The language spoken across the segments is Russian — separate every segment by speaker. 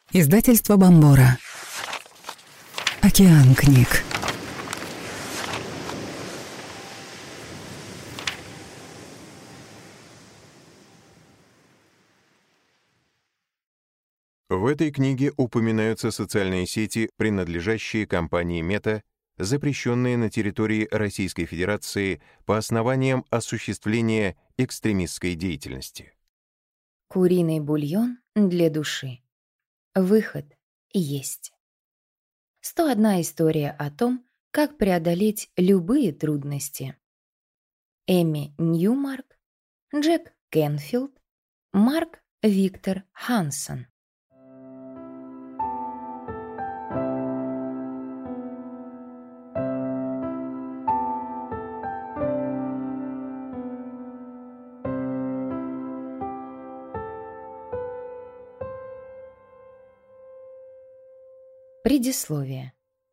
Speaker 1: Издательство Бомбора. Океан книг.
Speaker 2: В этой книге упоминаются социальные сети, принадлежащие компании Мета, запрещенные на территории Российской Федерации по основаниям осуществления экстремистской деятельности.
Speaker 3: Куриный бульон для души. Выход есть. 101 история о том, как преодолеть любые трудности. Эми Ньюмарк, Джек Кенфилд, Марк Виктор Хансон. Предисловие.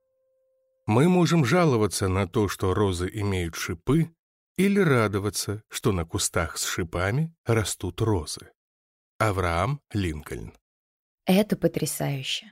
Speaker 4: Мы можем жаловаться на то, что розы имеют шипы, или радоваться, что на кустах с шипами растут розы. Авраам Линкольн.
Speaker 3: Это потрясающе.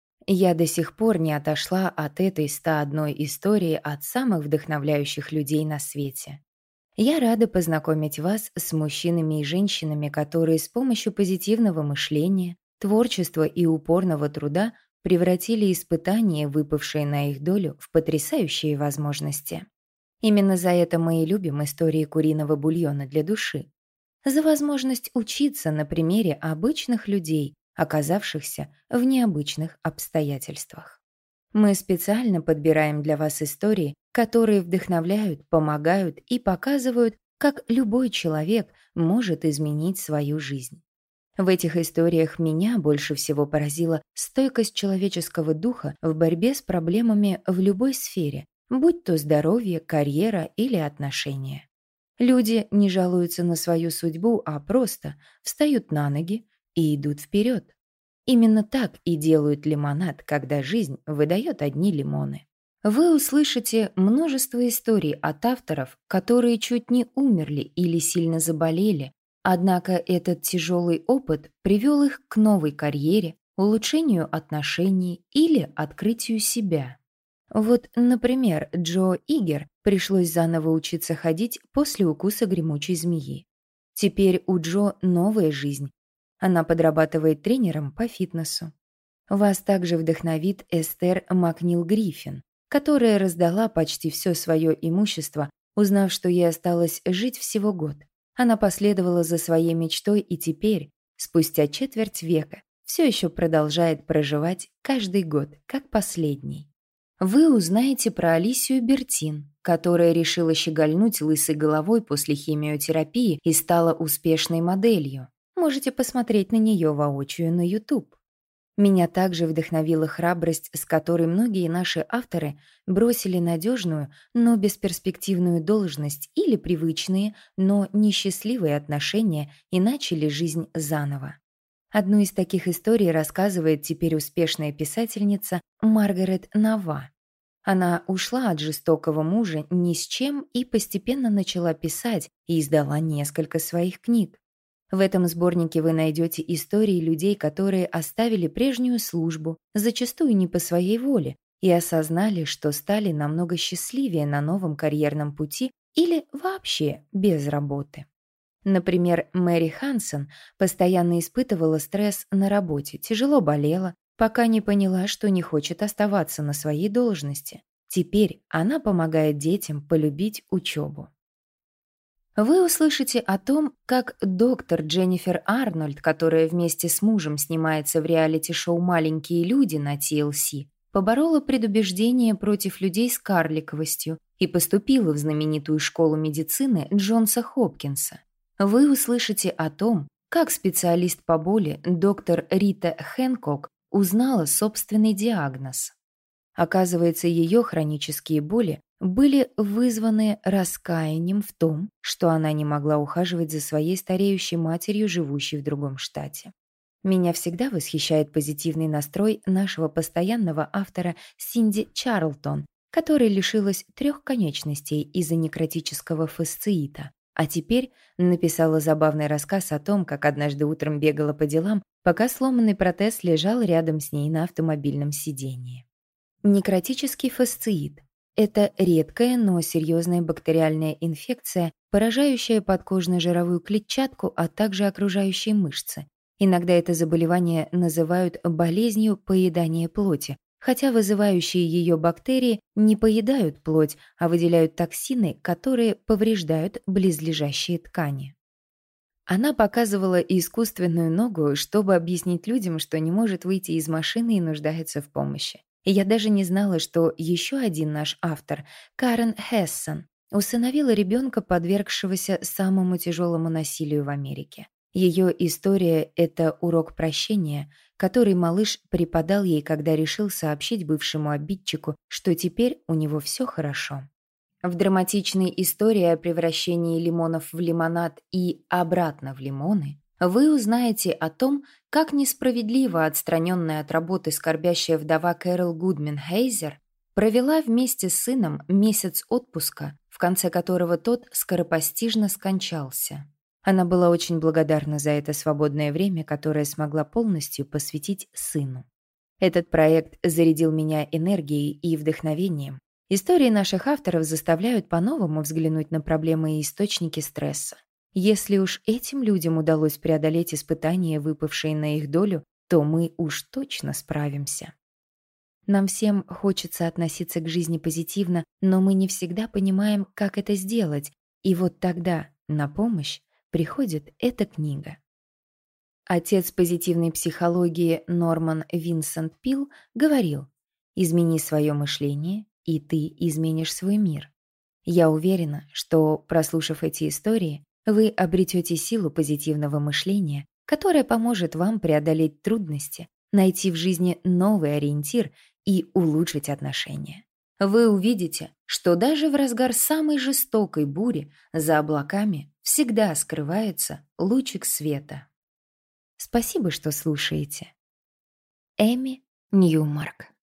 Speaker 3: Я до сих пор не отошла от этой 101 истории от самых вдохновляющих людей на свете. Я рада познакомить вас с мужчинами и женщинами, которые с помощью позитивного мышления, творчества и упорного труда превратили испытания, выпавшие на их долю, в потрясающие возможности. Именно за это мы и любим истории куриного бульона для души. За возможность учиться на примере обычных людей, оказавшихся в необычных обстоятельствах. Мы специально подбираем для вас истории, которые вдохновляют, помогают и показывают, как любой человек может изменить свою жизнь. В этих историях меня больше всего поразила стойкость человеческого духа в борьбе с проблемами в любой сфере, будь то здоровье, карьера или отношения. Люди не жалуются на свою судьбу, а просто встают на ноги и идут вперед. Именно так и делают лимонад, когда жизнь выдает одни лимоны. Вы услышите множество историй от авторов, которые чуть не умерли или сильно заболели, однако этот тяжелый опыт привел их к новой карьере, улучшению отношений или открытию себя. Вот, например, Джо Игер пришлось заново учиться ходить после укуса гремучей змеи. Теперь у Джо новая жизнь. Она подрабатывает тренером по фитнесу. Вас также вдохновит Эстер Макнил Гриффин, которая раздала почти все свое имущество, узнав, что ей осталось жить всего год. Она последовала за своей мечтой и теперь, спустя четверть века, все еще продолжает проживать каждый год, как последний. Вы узнаете про Алисию Бертин, которая решила щегольнуть лысой головой после химиотерапии и стала успешной моделью. Можете посмотреть на нее воочию на YouTube. Меня также вдохновила храбрость, с которой многие наши авторы бросили надежную, но бесперспективную должность или привычные, но несчастливые отношения и начали жизнь заново. Одну из таких историй рассказывает теперь успешная писательница Маргарет Нава. Она ушла от жестокого мужа ни с чем и постепенно начала писать и издала несколько своих книг. В этом сборнике вы найдете истории людей, которые оставили прежнюю службу, зачастую не по своей воле, и осознали, что стали намного счастливее на новом карьерном пути или вообще без работы. Например, Мэри Хансон постоянно испытывала стресс на работе, тяжело болела, пока не поняла, что не хочет оставаться на своей должности. Теперь она помогает детям полюбить учебу. Вы услышите о том, как доктор Дженнифер Арнольд, которая вместе с мужем снимается в реалити-шоу «Маленькие люди» на TLC, поборола предубеждение против людей с карликовостью и поступила в знаменитую школу медицины Джонса Хопкинса. Вы услышите о том, как специалист по боли доктор Рита Хэнкок узнала собственный диагноз. Оказывается, ее хронические боли были вызваны раскаянием в том, что она не могла ухаживать за своей стареющей матерью, живущей в другом штате. Меня всегда восхищает позитивный настрой нашего постоянного автора Синди Чарлтон, которая лишилась 3 конечностей из-за некротического фасциита. А теперь написала забавный рассказ о том, как однажды утром бегала по делам, пока сломанный протез лежал рядом с ней на автомобильном сидении. Некротический фасциит – это редкая, но серьезная бактериальная инфекция, поражающая подкожно-жировую клетчатку, а также окружающие мышцы. Иногда это заболевание называют болезнью поедания плоти, хотя вызывающие ее бактерии не поедают плоть, а выделяют токсины, которые повреждают близлежащие ткани. Она показывала искусственную ногу, чтобы объяснить людям, что не может выйти из машины и нуждается в помощи. И я даже не знала, что еще один наш автор, Карен Хессон, усыновила ребенка, подвергшегося самому тяжелому насилию в Америке. Ее история — это урок прощения, который малыш преподал ей, когда решил сообщить бывшему обидчику, что теперь у него все хорошо. В драматичной истории о превращении лимонов в лимонад и обратно в лимоны вы узнаете о том, как несправедливо отстраненная от работы скорбящая вдова Кэрол Гудман Хейзер провела вместе с сыном месяц отпуска, в конце которого тот скоропостижно скончался. Она была очень благодарна за это свободное время, которое смогла полностью посвятить сыну. Этот проект зарядил меня энергией и вдохновением. Истории наших авторов заставляют по-новому взглянуть на проблемы и источники стресса. Если уж этим людям удалось преодолеть испытания, выпавшие на их долю, то мы уж точно справимся. Нам всем хочется относиться к жизни позитивно, но мы не всегда понимаем, как это сделать, и вот тогда на помощь приходит эта книга. Отец позитивной психологии Норман Винсент Пил говорил: «Измени свое мышление, и ты изменишь свой мир». Я уверена, что, прослушав эти истории, вы обретете силу позитивного мышления, которая поможет вам преодолеть трудности, найти в жизни новый ориентир и улучшить отношения. Вы увидите, что даже в разгар самой жестокой бури за облаками всегда скрывается лучик света. Спасибо, что слушаете. Эми Ньюмарк.